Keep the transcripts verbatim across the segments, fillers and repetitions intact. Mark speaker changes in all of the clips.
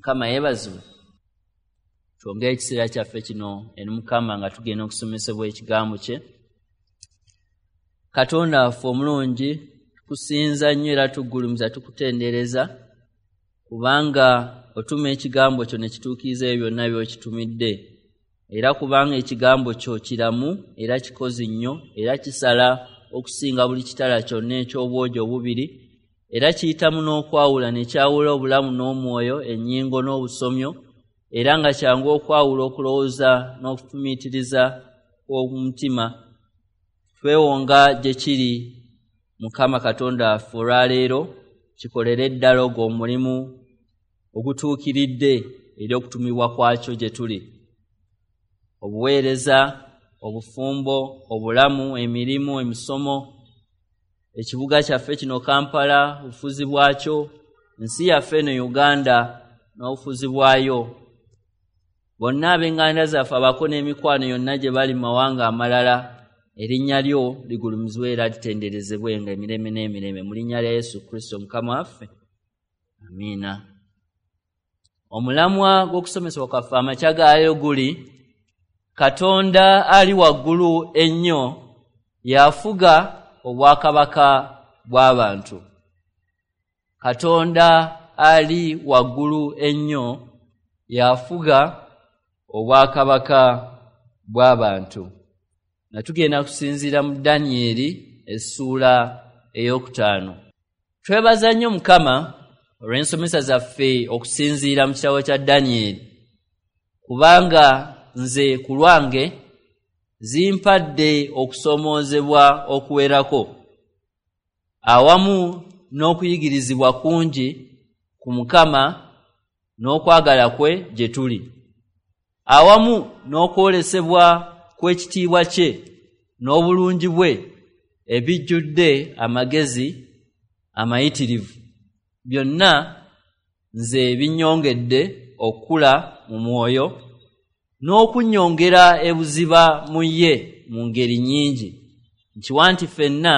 Speaker 1: Mukama yeebazibwe. Twongere ekiseera kyaffe kino eri Mukama nga tugenda okusomesebwa ekigambo kye. Katonda waffe omulungi, tukusinza nnyo era tuggulumiza tukutendereza kubanga otuma ekigambo kyo ne kituukiriza ebyo byonna by'okitumidde, era kubanga ekigambo kyo kiramu era kikozi nnyo era kisala okusinga buli kitala kyonna eky'obwogi obubiri, era kiyitamu n'okwawula ne kyawula obulamu n'omwoyo, ennyingo n'obusomyo, era nga kyangu okwawula okulowooza n'okufumiitiriza kw'omutima. Twewonga gye kiri Mukama Katonda waffe olwaleero, kikolere ddala ogwo omulimu ogutuukiridde eri okutumibwa kwakyo gye tuli. Obuweereza, obufumbo, obulamu, emirimu, emisomo, ekibuga kyaffe kino Kampala, obufuzi bwakyo, ensi yaffe eno Uganda n'obufuzi bwayo. Bonna ab'enganda zaffe abako n'emikwano yonna gye bali mu mawanga amalala, erinnya lyo ligulumizibwe era litenderezebwenga emirembe n'emirembe mu linnya lya Yesu Kristo Mukama waffe. Amiina. Omulamwa gw'okusomesebwa kwaffe amakya gaalyo guli Katonda ali waggulu ennyo yafuga obwakabaka bw'abantu. Katonda ali waggulu ennyo yafuga obwakabaka bw'abantu. Na tugenda kusinziira mu Danyeri essuula ey'okutaano. Twebaza nnyo Mukama olw'ensomesa zaffe okusinziira mu kitabo kya Danyeri, kubanga nze ku lwange zimpadde okusoomoozebwa okuwerako awamu n'okuyigirizibwa kungi ku Mukama n'okwagala kwe gye tuli, awamu n'okwolesebwa kw'ekitiibwa kye n'obulungi bwe ebijjudde amagezi amayitirivu. Byonna nze binnyongedde okukula mu mwoyo n'okunnyongera ebuziba mu ye mu ngeri nnyingi. Nkiwa nti ffenna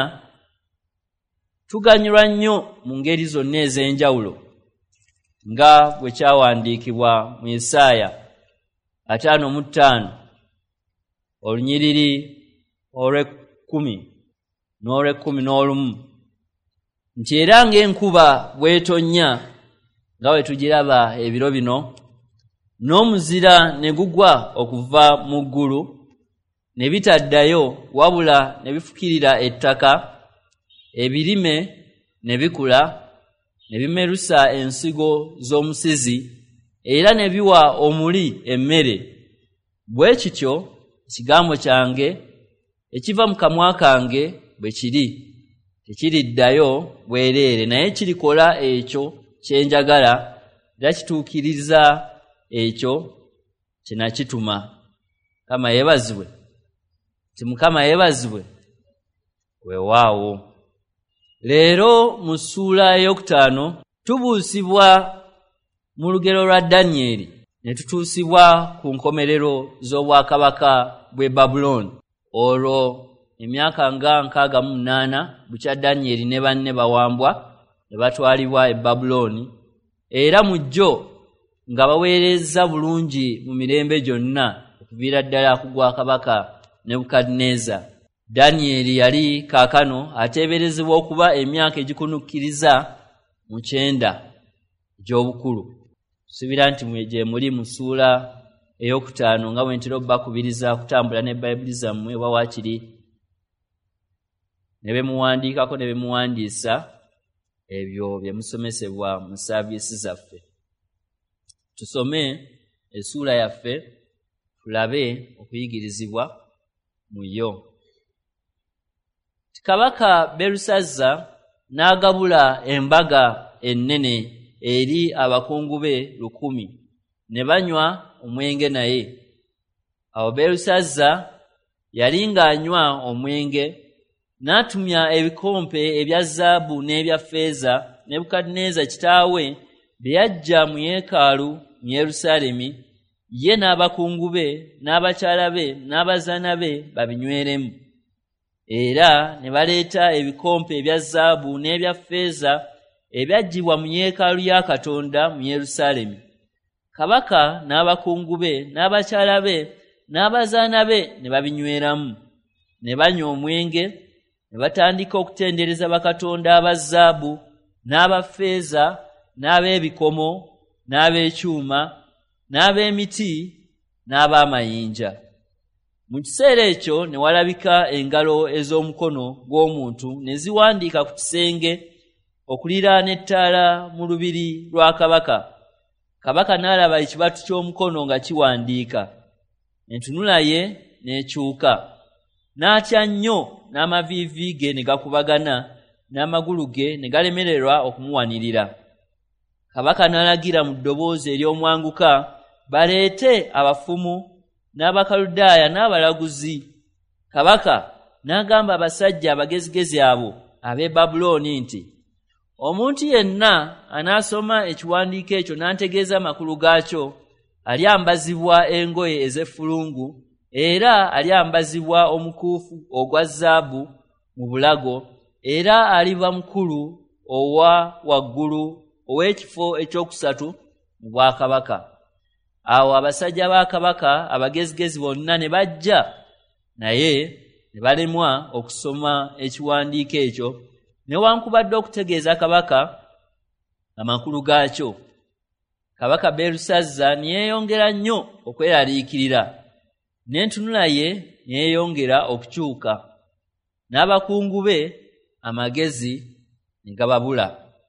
Speaker 1: tuganyulwa nnyo mu ngeri zonna ez'enjawulo nga bwe kyawandiikibwa mu Isaaya ataano mu ttaano olunyiriri olw'ekkumi n'olw'ekkumi n'olumu, nti era ng'enkuba bw'etonnya nga bwe tugiraba ebiro bino, n'omuzira ne gugwa okuva mu ggulu, ne bitaddayo wabula ne bifukirira ettaka, ebirime ne bikula, ne bimerusa ensigo z'omusizi, era ne biwa omuli emmere. Bwe kityo ekigambo kyange ekiva mu kamwa kange bwe kiri, tekiriddayo bwereere, naye kirikola ekyo kye njagala era kituukiriza ekyo kye nakituma. Mukama yeebazibwe. Ti Mukama yeebazibwe. Weewaawo. Leero mu ssuula ey'okutaano tubuusibwa mu lugero lwa Danyeri ne tutuusibwa ku nkomerero z'obwakabaka bw'e Babuloni. Olwo emyaka nga nkaaga mu munaana bukya Danyeri ne banne bawambwa ne batwalibwa e Babuloni, era mu jjo nga baweereza bulungi mu mirembe gyonna okuviira ddala ku gwa kabaka Nebukadneeza. Danyeri yali kaakano ateeberezebwa okuba emyaka egikunukkiriza mu kyenda egy'obukulu. Tusubira nti gye muli mu ssuula ey'okutaano nga bwe ntera obbakubiriza kutambula ne Bayibuli zammwe oba waakiri ne be muwandiikako ne be muwandiisa ebyo bye musomesebwa mu saaviisi zaffe. Tusome essuula yaffe tulabe okuyigirizibwa mu yo. Kabaka Berusazza n'agabula embaga ennene eri abakungu be lukumi, ne banywa omwenge naye. Awo Berusazza yali ng'anywa omwenge, n'atumya ebikompe ebya zaabu n'ebya ffeeza Nebukadneeza kitaawe bye yaggya mu yeekaalu mu Yerusaalemi, ye n'abakungu be n'abakyala be n'abazaana be babinyweremu. Era ne baleeta ebikompe ebya zaabu n'ebya ffeeza ebyaggyibwa mu yeekaalu ya Katonda mu Yerusaalemi, kabaka n'abakungu be n'abakyala be n'abazaana be ne babinyweramu ne banywa omwenge ne batandika okutendereza bakatonda aba zaabu n'abafeeza n'ab'ebikomo n'ab'ekyuma n'ab'emiti n'ab'amayinja. Mu kiseera ekyo ne walabika engalo ez'omukono gw'omuntu ne ziwandiika ku kisenge okuliraana ettaala mu lubiri lwa kabaka. Kabaka n'alaba ekibatu ky'omukono nga kiwandiika, entunula ye n'ekyuka, n'atya nnyo n'amaviivi ge ne gakubagana n'amagulu ge ne galemererwa okumuwanirira. Kabaka n'alagira mu ddoboozi ery'omwanguka baleete abafumu n'Abakaludaaya n'abalaguzi. Kabaka n'agamba abasajja abagezigezi abo ab'e Babulooni nti, omuntu yenna anaasoma ekiwandiiko ekyo n'antegeeza amakulu gaakyo alyambazibwa engoye ez'effulungu era alyambazibwa omukuufu ogwa zaabu mu bulago era aliba mukulu owa waggulu ow'ekifo ekyokusatu mu bwakabaka. Awo abasajja ba kabaka abagezigezi bonna ne bajja, naye ne balemwa okusoma ekiwandiiko ekyo newankubadde okutegeeza kabaka amakulu gaakyo. Kabaka Berusazza ne yeeyongera nnyo okweraliikirira, n'entunula ye ne yeeyongera okukyuka, n'abakungu be amagezi ne gababula.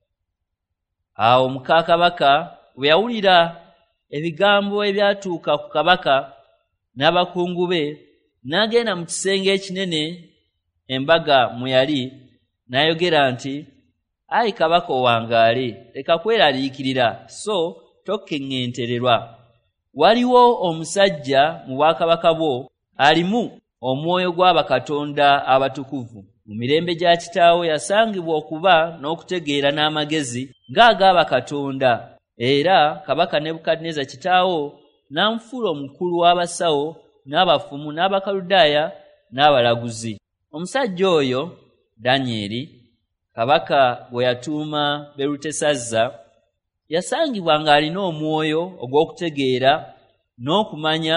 Speaker 1: Awo muka kabaka bwe yawulira ebigambo ebyatuuka ku kabaka n'abakungu be, n'agenda mu kisenge ekinene embaga mwe yali, n'ayogera nti, ayi kabaka owangaale, leka kweraliikirira so tokkeŋŋentererwa. Waliwo omusajja mu bwakabaka bwo alimu omwoyo gw'abakatonda abatukuvu. Mu mirembe gya kitaawo yasangibwa okuba n'okutegeera n'amagezi ng'ag'abakatonda, era kabaka Nebukadneza kitaawo n'amufuula omukulu w'abasawo n'abafumu n'Abakaludaaya n'abalaguzi. Omusajja oyo Danyeri, kabaka gwe yatuuma Berutesazza, yasangibwa ng'alina omwoyo ogw'okutegeera n'okumanya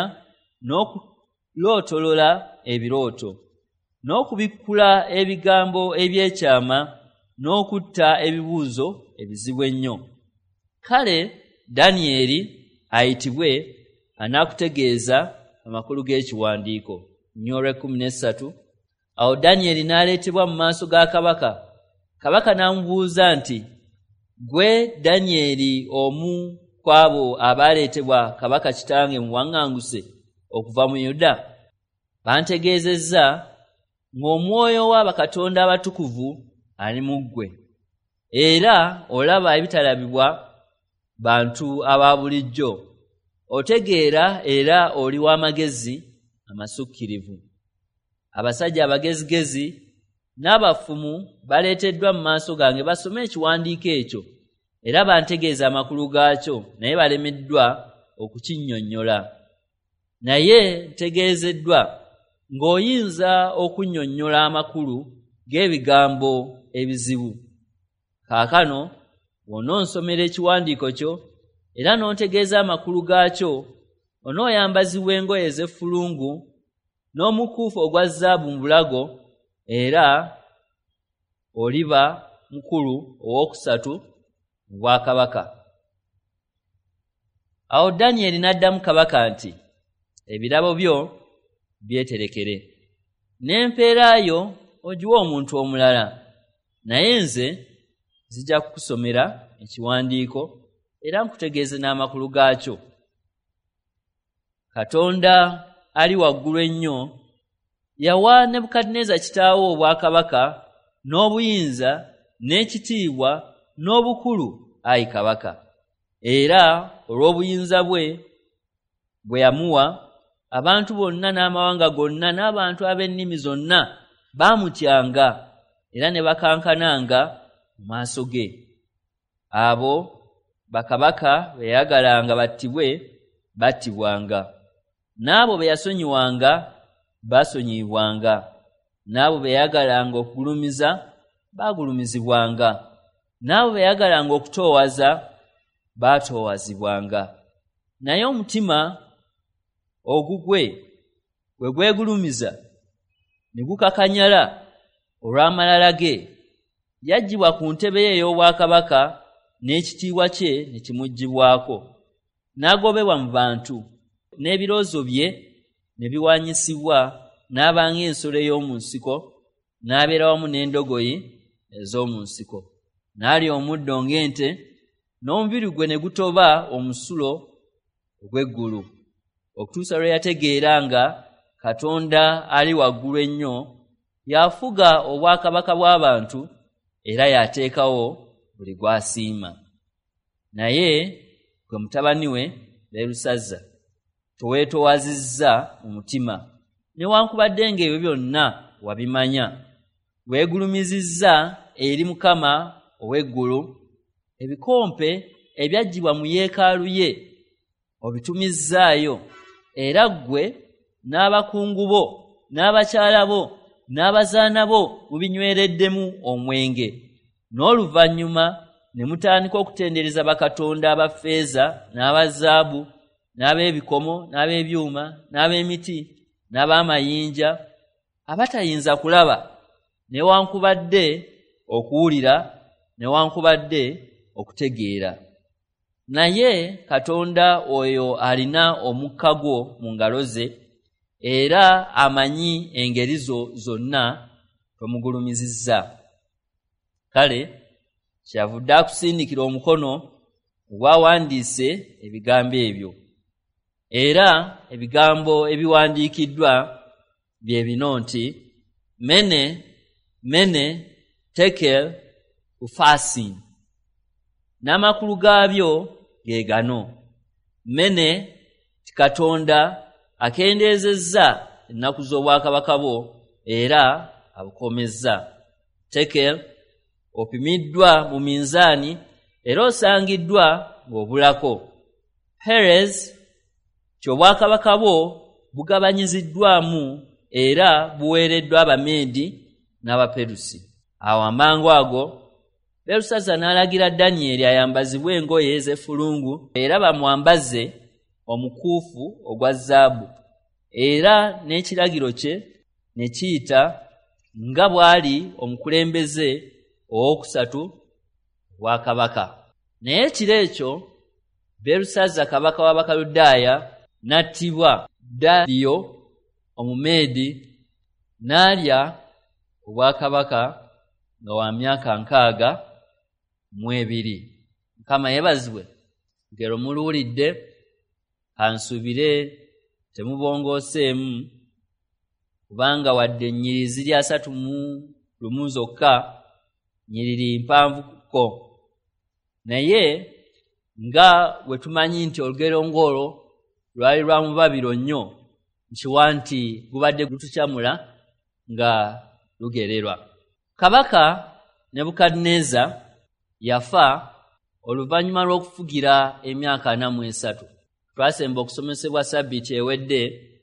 Speaker 1: n'okulootolola ebirooto, n'okubikkula ebigambo eby'ekyama, n'okutta ebibuuzo ebizibu ennyo. Kale Danyeri ayitibwe anaakutegeeza amakulu g'ekiwandiiko. Nnyolwa ekkumi n'essatu. Awo Danyeri n'aleetebwa mu maaso ga kabaka. Kabaka n'amubuuza nti, gwe Danyeri omu ku abo abaaleetebwa kabaka kitange mu waŋŋanguse okuva mu Yuda? Bantegeezezza ng'omwoyo w'abakatonda abatukuvu ali mu ggwe, era olaba ebitalabibwa bantu aba bulijjo, otegeera era oli w'amagezi amasukkirivu. Abasajja abagezigezi n'abafumu baleeteddwa mu maaso gange basome ekiwandiiko ekyo era bantegeeza amakulu gaakyo, naye balemeddwa okukinnyonnyola. Naye ntegeezeddwa ng'oyinza okunnyonnyola amakulu g'ebigambo ebizibu. Kaakano bw'onoonsomera ekiwandiiko kyo era n'ontegeeza amakulu gaakyo, onooyambazibwa engoye ez'effulungu n'omukuufu ogwa zaabu mu bulago, era oliba mukulu owookusatu mu bwakabaka. Awo Danyeri n'addamu kabaka nti, ebirabo byo byeterekere, n'empeera yo ogiwe omuntu omulala, naye nze nzija kukusomera ekiwandiiko era nkutegeeze n'amakulu gaakyo. Katonda ali waggulu ennyo yawa Nebukadneza kitaawo obwakabaka n'obuyinza n'ekitiibwa n'obukulu, ayi kabaka, era olw'obuyinza bwe bwe yamuwa, abantu bonna n'amawanga gonna n'abantu ab'ennimi zonna baamutyanga era ne bakankananga mu maaso ge. Abo bakabaka be yayagalanga battibwe battibwanga, n'abo be yasonyiwanga basonyiyibwanga, n'abo be yayagalanga okugulumiza baagulumizibwanga, n'abo be yayagalanga okutoowaza baatoowazibwanga. naye omutima ogugwe gwe gwegulumiza ne gukakanyala olw'amalala ge, yaggyibwa ku ntebe ye ey'obwakabaka n'ekitiibwa kye ne kimuggyibwako, n'agobebwa mu bantu, n'ebiroozo bye ne biwanyisibwa, n'aba ng'ensolo ey'omu nsiko, n'abeera wamu n'endogoyi ez'omu nsiko. N'alya omuddo ng'ente, n'omubiri gwe ne gutoba omusulo ogw'eggulu, okutuusa lwe yategeera nga Katonda ali waggulu ennyo yafuga obwakabaka bw'abantu era yateekawo buli gw'asiima. Naye gwe mutabani we Berusazza toweetoowazizza mu mutima, newankubadde ng'ebyo byonna wabimanya. Weegulumizizza eri Mukama ow'eggulu, ebikompe ebyaggyibwa mu yeekaalu ye obitumizzaayo, era ggwe n'abakungu bo n'abakyala bo n'abazaana bo mubinywereddemu omwenge. N'oluvannyuma ne mutandika okutendereza bakatonda aba ffeeza n'aba zaabu n'ab'ebikomo n'ab'ebyuma n'ab'emiti n'ab'amayinja, abatayinza kulaba newankubadde okuwulira newankubadde okutegeera. Naye Katonda oyo alina omukka gwo mu ngalo ze, era amanyi engeri zo zonna tomugulumizizza. Kale kyavudde akusindikira omukono ogwawandiise ebigambo ebyo. Era ebigambo ebiwandiikiddwa bye bino nti mene mene tekel ufasin, n'amakulu gaabyo ge gano. Mene ti Katonda akendeezezza ennaku z'obwakabaka bwo era abukomezza. Tekel opimiddwa mu minzaani era osangiddwa ng'obulako. Perez ky'obwakabaka bwo bugabanyiziddwamu era buweereddwa Abameedi n'Abaperusi. Awo amangu ago Berusazza n'alagira Danyeri ayambazibwe engoye ez'effulungu era bamwambaze omukuufu ogwa zaabu, era n'ekiragiro kye ne kiyita nga bw'ali omukulembeze owookusatu wa kabaka. Naye ekiro ekyo Berusazza kabaka w'Abakaludaaya n'attibwa Daliyo Omumeedi, n'alya obwakabaka nga wa myaka nkaaga mu ebiri. Mukama yeebazibwe. Ngero muluwulidde, ansuubire temubongooseemu, kubanga wadde nnyiri ziri asatu mu lumu zokka, nnyiriri mpanvuko. Naye nga bwe tumanyi nti olugero ng'olwo lwali lwa mubabiro nnyo, nkiwa nti gubadde gutukyamula nga lugererwa. Kabaka Nebukadneza yafa oluvannyuma lw'okufugira emyaka ana mu esatu. Twasemba okusomesebwa sabbiiti ewedde,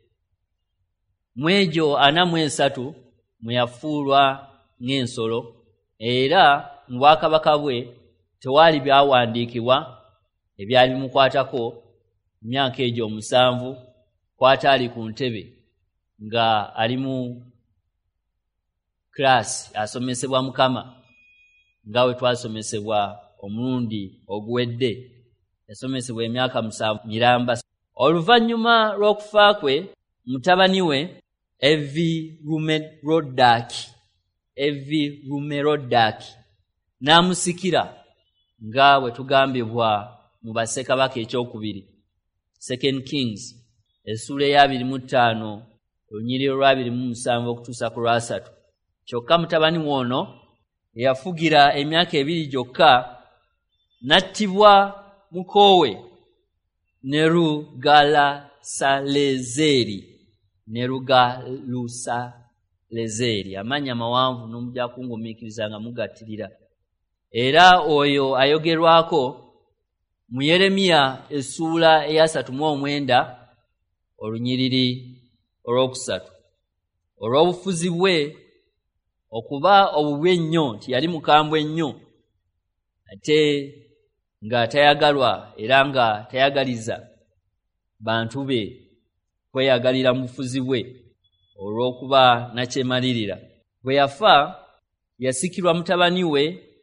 Speaker 1: mu egyo ana mu esatu mwe yafuulwa ng'ensolo, era mu bwakabaka bwe tewaali byawandiikibwa ebyali bimukwatako myaka egyo omusanvu kw'ataali ku ntebe nga ali mu klasi asomesebwa Mukama nga we twasomesebwa omulundi oguwedde. Yasomesebwa emyaka musanvu miramba. Oluvannyuma lw'okufa kwe, mutabani we Evirumerodaki Evirumerodaki n'amusikira nga bwe tugambibwa mu bassekabaka ekyokubiri, Second Kings essula ey'abiri mu ttaano olunyiriri olw'abiri mu musanvu okutuusa ku lwasatu. Kyokka mutabani w'ono eyafugira emyaka ebiri gyokka n'attibwa mukoowe Nerugalasalezeeri Nerugalusalezeeri, amannya mawanvu n'omujja kungumiikiriza nga mugattirira. Era oyo ayogerwako mu Yeremiya essuula eyasatu mu omwenda olunyiriri olwokusatu, olw'obufuzi bwe okuba obubi ennyo, nti yali mukambwe ennyo ate nga tayagalwa era nga tayagaliza, bantu be kweyagalira mufuzi bwe olw'okuba nakyemalirira. Bwe yafa yasikirwa mutabani we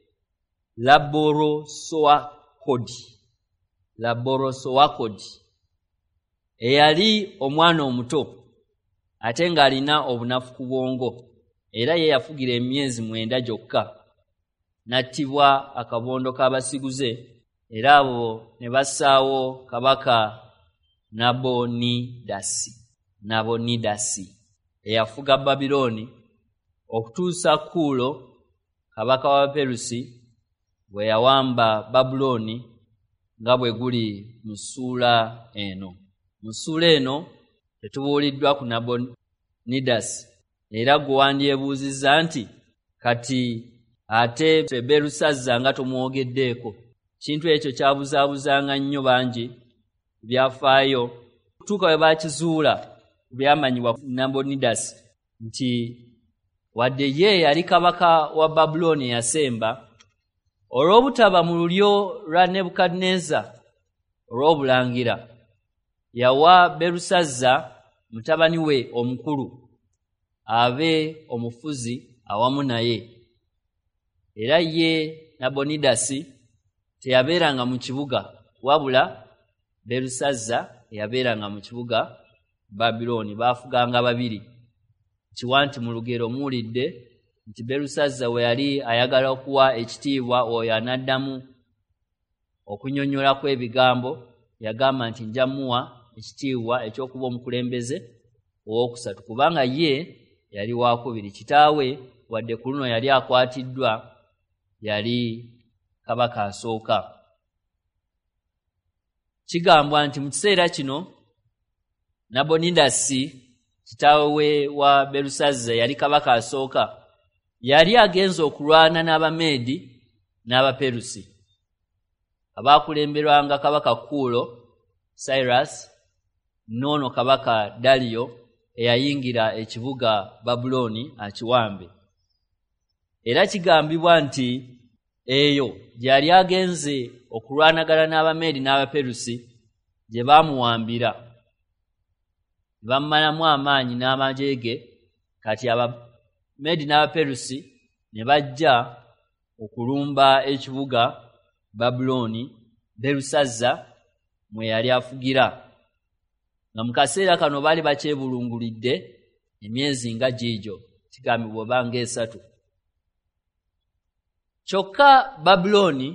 Speaker 1: Laborosowakodi. Laborosowakodi eyali omwana omuto ate ng'alina obunafu ku bwongo, era ye yafugira emyezi mwenda gyokka. N'attibwa akabondo k'abasiguze, era abo ne bassaawo kabaka Nabonidasi. Nabonidasi eyafuga Babilooni okutuusa Kuulo kabaka wa Perusi bwe yawamba Babulooni nga bwe guli mu ssuula eno. Mu ssuula eno tetubuuliddwa ku Nabonidasi, era gwe wandyebuuzizza nti kati ate Berusazza nga tomwogeddeeko. Kintu ekyo kyabuzaabuzanga nnyo bangi byafaayo kutuuka bwe baakizuula byamanyibwa Nabonidasi nti wadde ye yali kabaka wa Babulooni yasemba, olw'obutaba mu lulyo lwa Nebukadneza olw'obulangira, yawa Berusazza mutabani we omukulu abe omufuzi awamu naye. Era ye Nabonidasi teyabeeranga mu kibuga, wabula Berusazza yabeeranga mu kibuga Babilooni. Baafuganga babiri. Kiwa nti mu lugero muwulidde nti Berusazza we yali ayagala okuwa ekitiibwa oyo anaddamu okunyonnyola kw'ebigambo, yagamba nti nja muwa ekitiibwa eky'okuba omukulembeze owookusatu, kubanga ye yali wakubiri. Kitaawe wadde ku luno yali akwatiddwa, yali kabaka asooka. Kigambwa nti mu kiseera kino Nabonidasi kitaawe wa Berusazza yali kabaka asooka, yali agenze okulwana n'Abameedi n'Abaperusi abaakulemberwanga kabaka Kuulo Cyrus, noono kabaka Daliyo eyayingira ekibuga Babulooni akiwambe. Era kigambibwa nti eyo gyali agenze okulwanagana n'Abameedi n'Abaperusi gye baamuwambira, bamalamu amaanyi n'amajeege. Kati Abameedi n'Abaperusi ne bajja okulumba ekibuga Babulooni Berusazza mwe yali afugira, nga mu kaseera kano baali bakyebulungulidde emyezi nga giigyo, kigambibwa oba ng'esatu. Kyokka Babulooni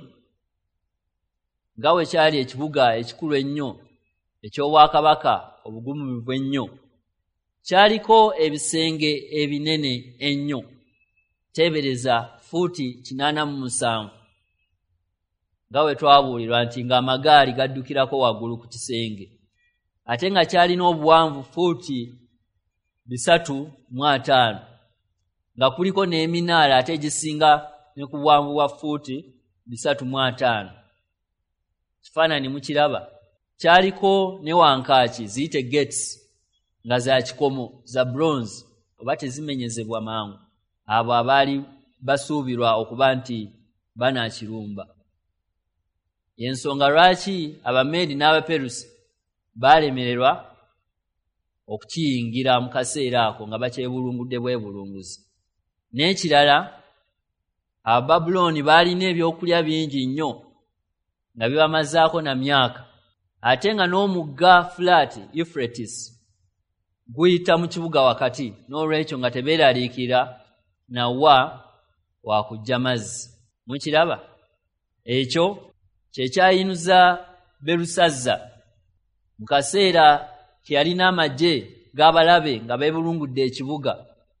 Speaker 1: nga bwe kyali ekibuga ekikulu ennyo eky'obwakabaka obugumumivu ennyo, kyaliko ebisenge ebinene ennyo, teebereza fuuti kinaana mu musanvu, nga bwe twabuulirwa nti ng'amagaali gaddukirako waggulu ku kisenge, ate nga kyalina obuwanvu fuuti bisatu mu ataano, nga kuliko n'eminaala ate egisinga ne ku bwanvu bwa fuuti bisatu mu ataano. Kifaananyi mukiraba. Kyaliko ne wankaaki ziyite gates nga za kikomo za bronze oba tezimenyezebwa mangu, abo abaali basuubirwa okuba nti banaakirumba. Y'ensonga lwaki Abameedi n'Abaperusi baalemererwa okukiyingira mu kaseera ako nga bakyebulungudde bwebulunguzi. N'ekirala, Abababulooni baalina ebyokulya bingi nnyo nga bibamazaako na myaka, ate nga n'omugga Fulaati Euphrates guyita mu kibuga wakati, n'olwekyo nga tebeeraliikira na wa wakujja mazzi. Mukiraba? Ekyo kye kyayinuza Berusazza mu kaseera ke yalina amagye g'abalabe nga beebulungudde ekibuga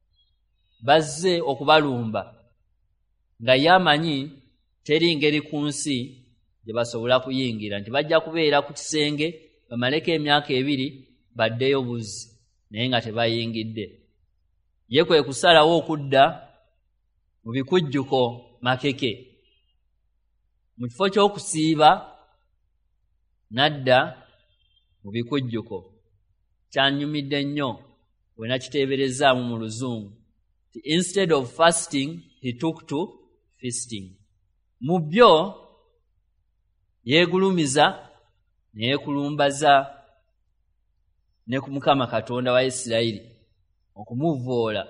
Speaker 1: bazze okubalumba, nga ye amanyi teri ngeri ku nsi gye basobola kuyingira, nti bajja kubeera ku kisenge bamaleko emyaka ebiri baddeyo buzzi, naye nga tebayingidde. Ye kwe kusalawo okudda mu bikujjuko makeke, mu kifo ky'okusiiba n'adda mu bikujjuko. Kyanyumidde nnyo bwe nakiteeberezaamu mu Luzungu nti instead of fasting he took to feasting. Mu byo yeegulumiza ne yeekulumbaza ne ku Mukama Katonda wa Isirayiri okumuvoola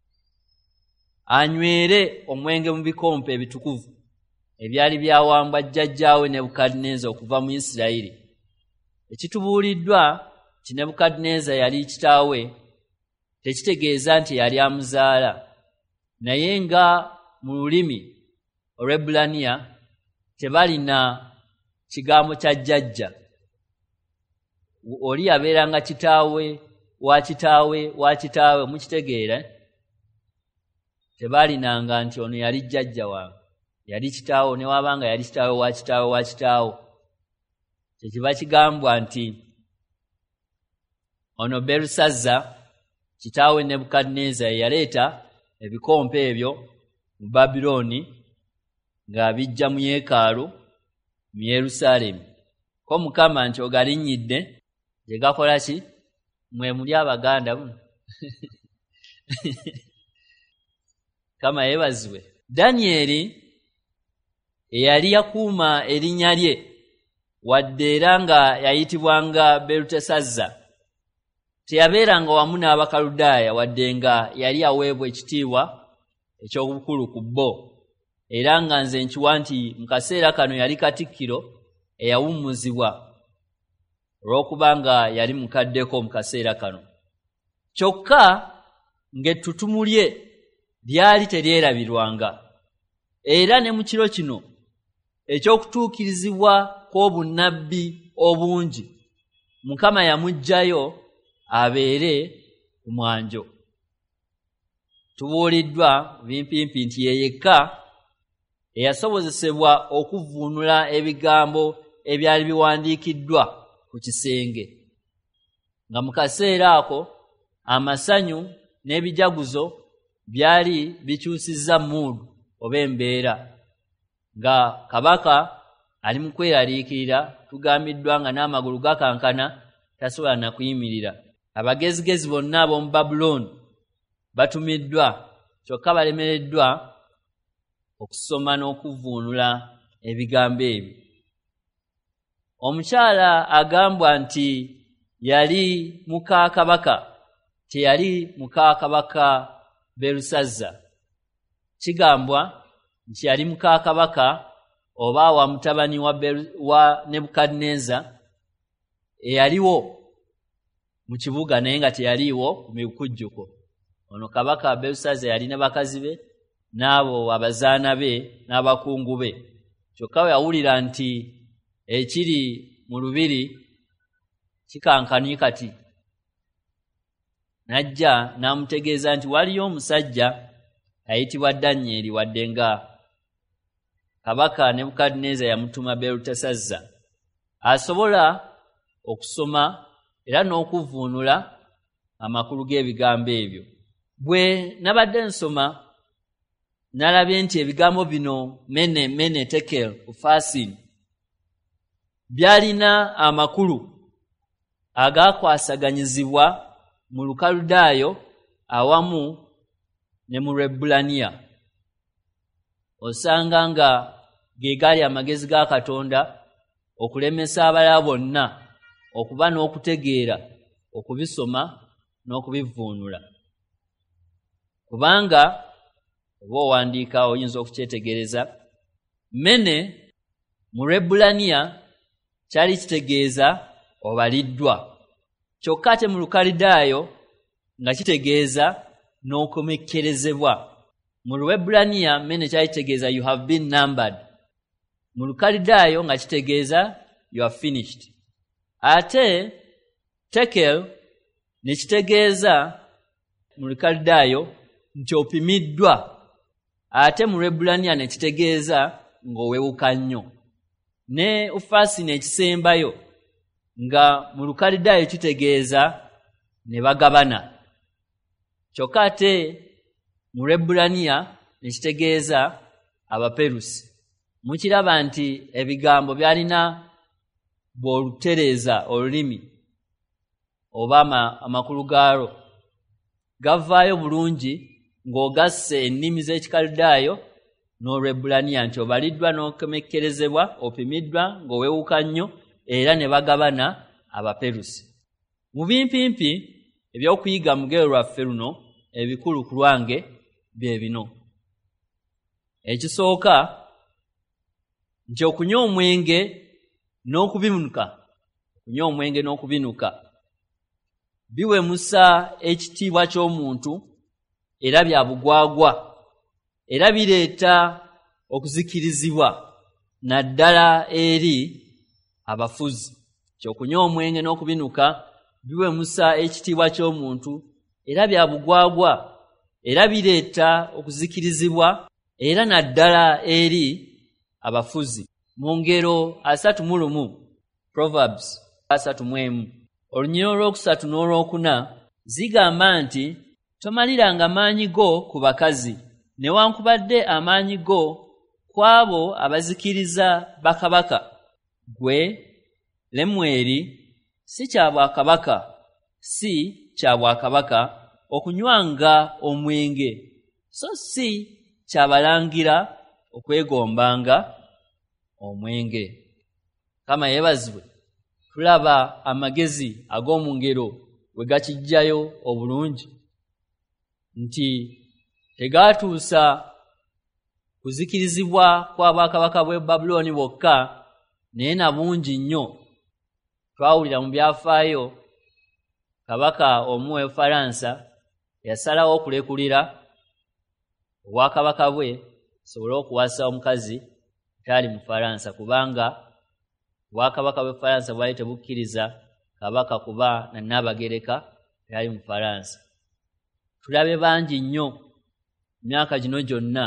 Speaker 1: anywere omwenge mu bikompe ebitukuvu ebyali byawambwa jjajjaawe Nebukadneza okuva mu Isirayiri. Ekitubuuliddwa ti Nebukadneza yali kitaawe tekitegeeza nti yali amuzaala, naye nga mu lulimi olw'Ebbulaniya tebalina kigambo kya jjajja. Oli yabeeranga kitaawe wa kitaawe wa kitaawe, mukitegeera? Tebalinanga nti ono yali jjajja wange, yali kitaawo, ne wabanga yali kitaawe wa kitaawe wa kitaawo. Kyekiba kigambwa nti ono Berusazza kitaawe Nebukadneza yaleeta ebikompe ebyo mu Babilooni nga bijja mu yeekaalu mu Yerusaalemi. Ko Mukama nti ogalinnyidde gye gakola ki? Mwe muli Abaganda buno. Kama yeebazibwe. Danyeri eyali yakuuma erinnya lye wadde era nga yayitibwanga Berutesazza teyabeeranga wamu n'Abakaludaaya wadde nga yali aweebwa ekitiibwa eky'obukulu ku bo, era nga nze nkiwa nti mu kaseera kano yali Katikkiro eyawummuzibwa olw'okubanga yali mukaddeko mu kaseera kano. Kyokka ng'ettutumu lye lyali teryerabirwanga, era ne mu kiro kino eky'okutuukirizibwa kw'obunnabbi obungi Mukama yamuggyayo abeere ku mwanjo. Tubuuliddwa bimpimpi nti ye yekka eyasobozesebwa okuvvuunula ebigambo ebyali biwandiikiddwa ku kisenge, nga mu kaseera ako amasanyu n'ebijaguzo byali bikyusizza muudu oba embeera, nga kabaka ali mu kweraliikirira, tugambiddwa nga n'amagulu gakankana tasobola na kuyimirira. Abagezigezi bonna ab'omu Babulooni batumiddwa, kyokka balemereddwa okusoma n'okuvvuunula ebigambo ebyo. Omukyala agambwa nti yali muka kabaka teyali muka kabaka Berusazza. Kigambwa nti yali muka kabaka oba wa mutabani wa, wa Nebukadneza eyaliwo mu kibuga naye nga teyaliiwo mu bikujjuko. Ono kabaka Berusazza yalina bakazi be n'abo abazaana be n'abakungu be. Kyokka we yawulira nti ekiri mu lubiri kikankani kati, najja n'amutegeeza nti waliyo omusajja ayitibwa Danyeri wadde nga kabaka Nebukadneza yamutuma Berutesazza, asobola okusoma era n'okuvvuunula amakulu g'ebigambo ebyo. Bwe nabadde nsoma nalabye nti ebigambo bino mene mene tekel ufasin byalina amakulu agakwasaganyizibwa mu Lukaludaayo awamu ne mu Lwebbulaniya. Osanga nga ge gaali amagezi ga Katonda okulemesa abalala bonna okuba n'okutegeera okubisoma n'okubivvuunula. Kubanga oba owandiika oyinza okukyetegereza, mene mu Lwebbulaniya kyali kitegeeza obaliddwa, kyokka ate mu Lukaludaayo nga kitegeeza n'okomekkerezebwa. Mu Lwebbulaniya mene kyali kitegeeza you have been numbered, mu Lukaludaayo nga kitegeeza you are finished. Ate tekel ne kitegeeza mu Lukaludaayo nti opimiddwa, ate mu Lwebbulaniya ne kitegeeza ng'owewuka nnyo. Ne ufaasi n'ekisembayo nga mu Lukaludaayo kitegeeza ne bagabana, kyokka ate mu Lwebbulaniya ne kitegeeza Abaperusi. Mukiraba nti ebigambo byalina bw'olutereeza olulimi oba amakulu gaalwo gavaayo bulungi ng'ogasse ennimi z'Ekikaludaayo n'Olwebbulaniya nti obaliddwa n'okomekkerezebwa, opimiddwa ng'owewuka nnyo, era ne bagabana Abaperusi. Mu bimpimpi ebyokuyiga mu lugero lwaffe luno ebikulu ku lwange bye bino. Ekisooka nti okunywa omwenge n'okubinuka, okunywa omwenge n'okubinuka biwemusa ekitiibwa ky'omuntu era bya bugwagwa, era bireeta okuzikirizibwa naddala eri abafuzi. Ky'okunywa omwenge n'okubinuka biwemusa ekitiibwa ky'omuntu era bya bugwagwa, era bireeta okuzikirizibwa era naddala eri abafuzi. Mu ngero asatu mu lumu, Proverbs asatu mu emu, olunyiriri olwokusatu n'olwokuna zigamba nti tomaliranga maanyi go ku bakazi, newankubadde amaanyi go ku abo abazikiriza bakabaka. Gwe Lemweri, si kya bwakabaka, si kya bwakabaka okunywanga omwenge, so si kyabalangira okwegombanga omwenge. Kama yeebazibwe, tulaba amagezi ag'omu ngero we gakijjayo obulungi nti tegaatuusa kuzikirizibwa kwa bwakabaka bw'e Babuloni bwokka, naye na bungi nnyo. Twawulira mu byafaayo kabaka omu w'e Faransa yasalawo okulekulira obwakabaka bwe sobole okuwasa omukazi atali mu Faransa, kubanga obwakabaka bw'e Faransa bwali tebukkiriza kabaka kuba na Nnaabagereka yali mu Faransa. Tulabe bangi nnyo myaka gino gyonna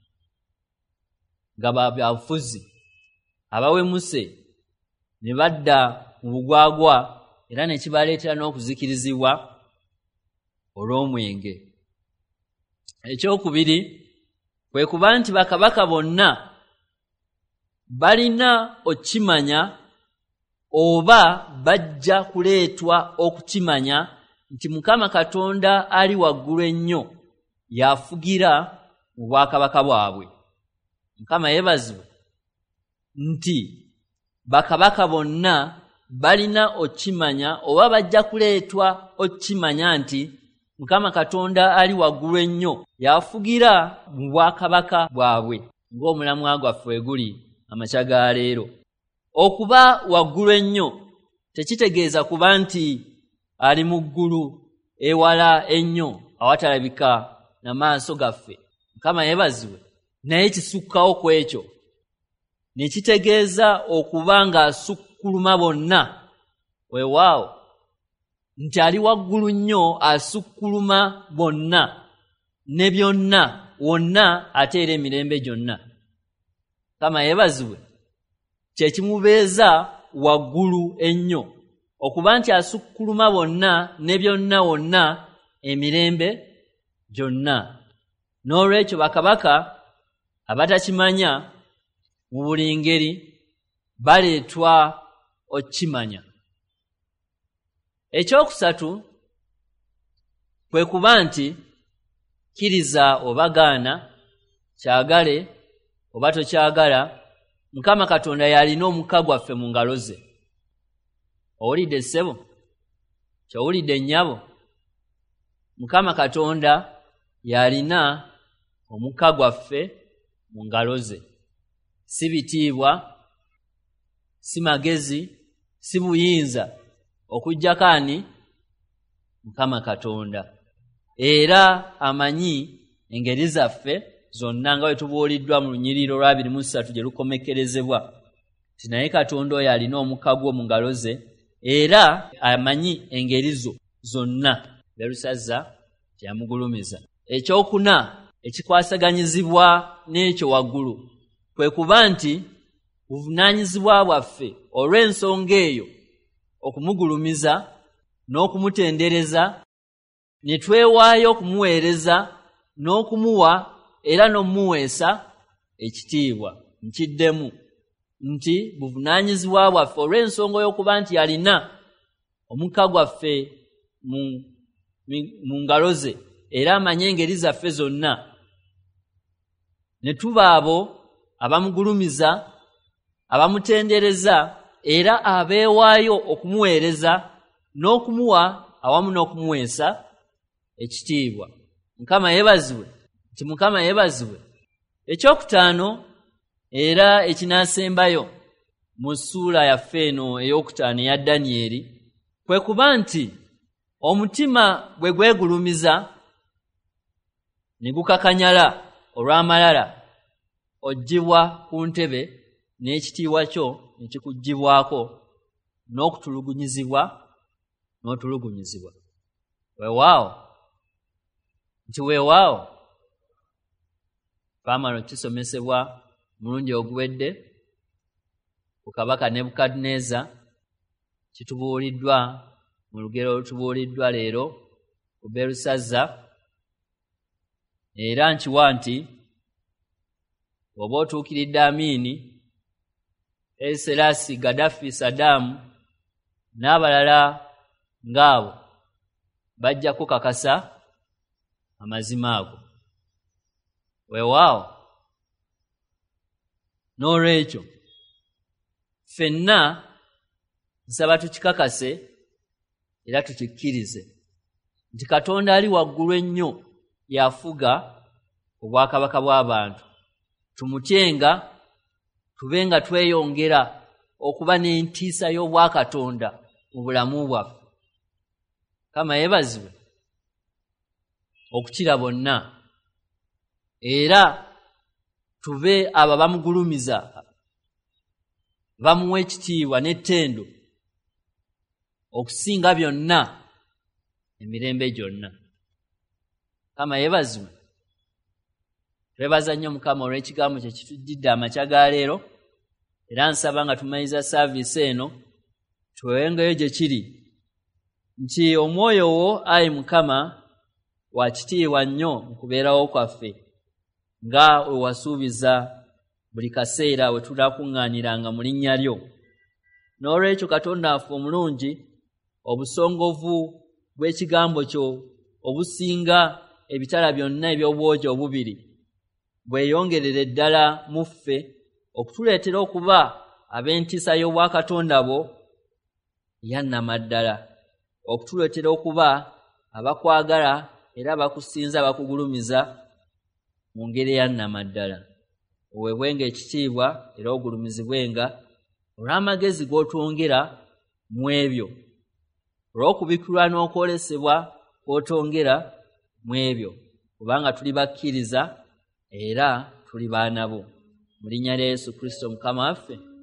Speaker 1: nga babufuzi abawemuse ne badda mu bugwagwa era ne kibaleetera n'okuzikirizibwa olw'omwenge. Ekyokubiri kwe kuba nti bakabaka bonna balina okimanya oba bajja kuleetwa okukimanya nti Mukama Katonda ali waggulu ennyo yafugira mu bwakabaka bwabwe. Mukama yeebazibwe nti bakabaka bonna balina okimanya oba bajja kuleetwa okimanya nti Mukama Katonda ali waggulu ennyo yafugira mu bwakabaka bwabwe, ng'omulamwa gwaffe we guli amakya ga leero. Okuba waggulu ennyo tekitegeeza kuba nti ali mu ggulu ewala ennyo awatalabika na maaso gaffe. Mukama yeebazibwe, naye kisukkawo ku ekyo ne kitegeeza okuba ng'asukkuluma bonna. Weewaawo nti ali waggulu nnyo asukkuluma bonna ne byonna wonna ate era emirembe gyonna. Mukama yeebazibwe, kye kimubeeza waggulu ennyo okuba nti asukkuluma bonna ne byonna wonna emirembe gyonna. N'olwekyo bakabaka abatakimanya mu buli ngeri baleetwa okimanya. Ekyokusatu kwe kuba nti kkiriza oba gaana, kyagale oba tokyagala, Mukama Katonda yalina omukka gwaffe mu ngalo ze. Owulidde ssebo? Kyowulidde nnyabo? Mukama Katonda yalina omukka gwaffe mu ngalo ze. Si bitiibwa, si magezi, si buyinza okuggyako ani? Mukama Katonda. Era amanyi engeri zaffe zonna nga bwe tubuuliddwa mu lunyiriri olw'abiri mu ssatu gye lukomekkerezebwa nti naye Katonda oyo alina omukka gwo mu ngalo ze era amanyi engeri zo zonna. Belusazza kyamugulumiza. Ekyokuna ekikwasaganyizibwa n'ekyo waggulu kwe kuba nti buvunaanyizibwa bwaffe olw'ensonga eyo okumugulumiza n'okumutendereza, ne twewaayo okumuweereza n'okumuwa era n'omuweesa ekitiibwa. Nkiddemu nti buvunaanyizibwa bwaffe olw'ensonga y'okuba nti alina omukka gwaffe mu, mu ngalo ze era amanye engeri zaffe zonna, ne tuba abo abamugulumiza, abamutendereza era abeewaayo okumuweereza n'okumuwa awamu n'okumuweesa ekitiibwa. Mukama yeebazibwe, nti Mukama yeebazibwe. Ekyokutaano era ekinaasembayo mu ssuula yaffe eno ey'okutaano eya Danyeri kwe kuba nti omutima bwe gwegulumiza ne gukakanyala olw'amalala, oggyibwa ku ntebe n'ekitiibwa kyo ne kikuggibwako, n'okutulugunyizibwa n'otulugunyizibwa. Weewaawo nti weewaawo twamala okisomesebwa mulundi oguwedde ku kabaka Nebukadneeza, kitubuuliddwa mu lugero olutubuuliddwa leero ku Berusazza, era nkiwa nti oba otuukiridde Amiini, Eserasi, Gaddafi, Saddaamu n'abalala ng'abo bajja kukakasa amazima ago. Weewaawo n'olwekyo ffenna nsaba tukikakase era tukikkirize nti Katonda ali waggulu ennyo yafuga obwakabaka bw'abantu. Tumutyenga, tube nga tweyongera okuba n'entiisa y'obwakatonda mu bulamu bwaffe. Kama yeebazibwe okukira bonna, era tube abo bamugulumiza, bamuwa ekitiibwa n'ettendo okusinga byonna emirembe gyonna. Kama yeebazibwe. Twebaza nnyo Mukama olw'ekigambo kye kitujjidde amakya ga leero, era nsaba nga tumaliza saaviisi eno twewengeyo gye kiri nti omwoyo wo, ayi Mukama, wa kitiibwa nnyo mu kubeerawo kwaffe nga we wasuubiza buli kaseera we tunaakuŋŋaaniranga mu linnya lyo. N'olwekyo Katonda waffe omulungi, obusongovu bw'ekigambo kyo obusinga ebitala byonna eby'obwogi obubiri bweyongerere ddala mu ffe okutuleetera okuba ab'entiisa y'obwakatonda bwo yannamaddala, okutuleetera okuba abakwagala era bakusinza bakugulumiza mu ngeri eyannamaddala. Oweebwenga ekitiibwa era ogulumizibwenga olw'amagezi g'otwongera mu ebyo, olw'okubikirwa n'okwolesebwa kw'otwongera mu ebyo, kubanga tuli bakkiriza era tuli baana bo. Mu linnya lya Yesu Kristo Mukama waffe.